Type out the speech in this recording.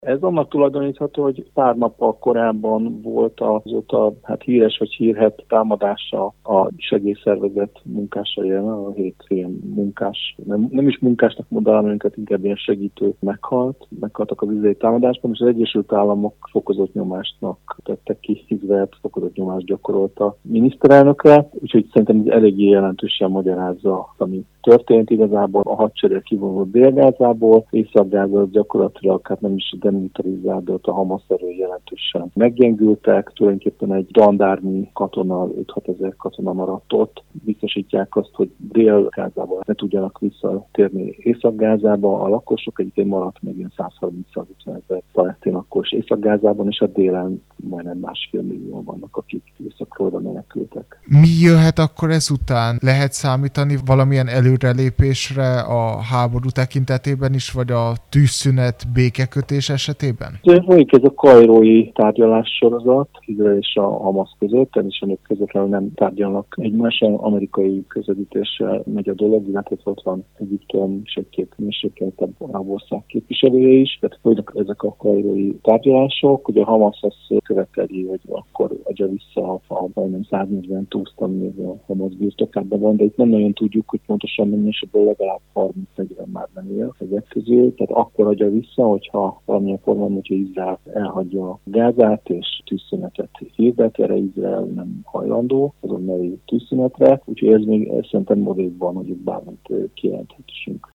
Ez annak tulajdonítható, hogy pár nappal korábban volt azóta híres vagy hírhedt támadása a segélyszervezet munkásai ellen, a 7 munkás, nem is munkásnak mondanám őket, inkább ilyen segítő meghaltak az izraeli támadásban, és az Egyesült Államok fokozott nyomásnak tettek ki, Izraelt fokozott nyomást gyakorolt a miniszterelnökre, úgyhogy szerintem ez eléggé jelentősen magyarázza, ami történt. Igazából a hadsereg kivonult Dél-Gázából, Észak-Gáza gyakorlatilag nem is demilitarizálódott, a Hamas erői jelentősen meggyengültek, tulajdonképpen egy dandárnyi katona, 5-6 ezer katona maradt ott. Biztosítják azt, hogy Dél-Gázából ne tudjanak visszatérni Észak-Gázába, a lakosok egyébként maradt még ilyen 130-150 ezer palesztin lakos Észak-Gázában, és a délen majdnem 1,5 millió vannak, akik északról oda menekültek. Mi jöhet akkor ezután? Lehet számítani valamilyen előrelépésre a háború tekintetében is, vagy a tűzszünet békekötés esetében? Folyik ez a kairói tárgyalássorozat Izrael és a Hamas között, természetesen ők közvetlenül nem tárgyalnak egymással, amerikai közvetítéssel megy a dolog, illetve ott van Egyiptom és egy-két mérsékeltebb arab ország képviselője is, tehát folynak ezek a kairói tárgyalások. Ugye a Hamas azt követeli, hogy akkor adja vissza a majdnem 140 túszt, ami a Hamas birtokában van, de itt nem nagyon tudjuk, hogy pontosan mennyi, és ebből legalább 30-40 már nem él ezek közül. Tehát akkor adja vissza, hogyha valamilyen formában, hogyha Izrael elhagyja a Gázát, és tűzszünetet hirdet, erre Izrael nem hajlandó azonnali tűzszünetre, úgyhogy ez még szerintem odébb van, hogy bármit kijelenthetünk.